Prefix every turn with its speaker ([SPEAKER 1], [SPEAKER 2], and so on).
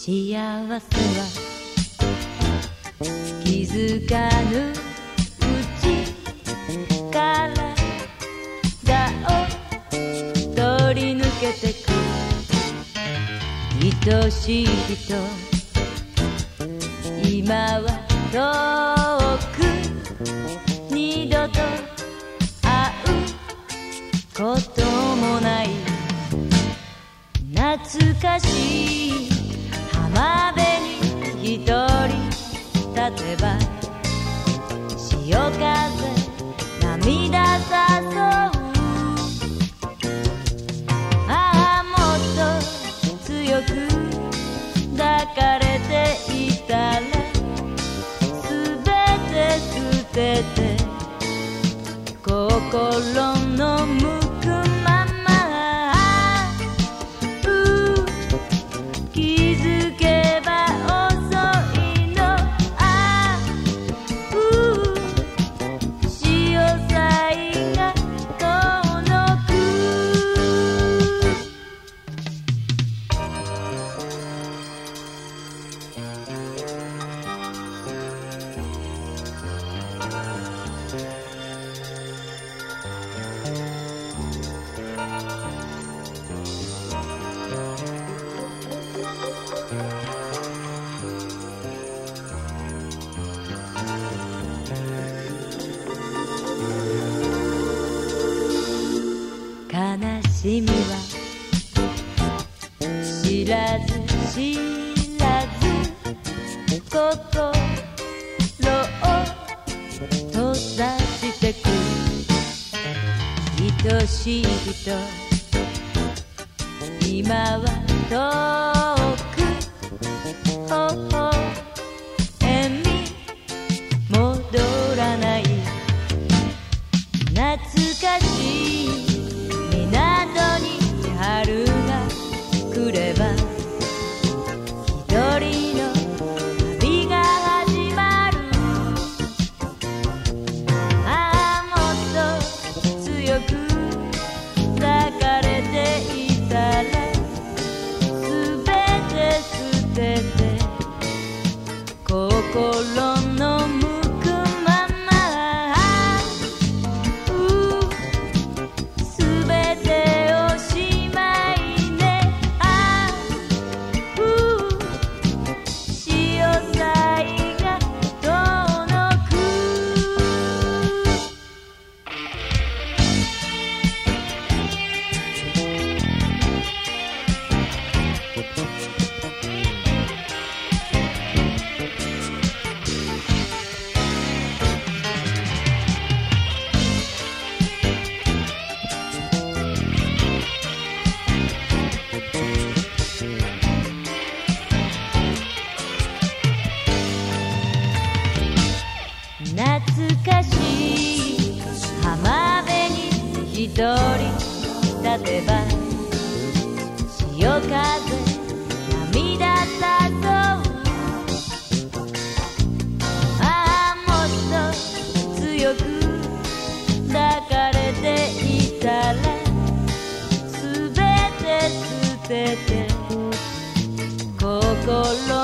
[SPEAKER 1] 幸せは気づかぬうちからがを通り抜けてく愛しい人今は遠く二度と会うこともない懐かしい浜辺に一人立てば潮風涙誘うああもっと強く抱かれていたらすべて捨てて心の向くまま気づけば遅いの潮騒が遠く悲しみは知らず知らず心を閉ざしてく愛しい人今は遠く微笑み戻らない懐かしい港に春が来れば一人の旅が始まるああもっと強く抱かれていたらすべて捨てて心の向くまますべておしまいね潮騒が遠く懐かしい浜辺に一人立てば潮風涙誘うああもっと強く抱かれていたらすべて捨てて心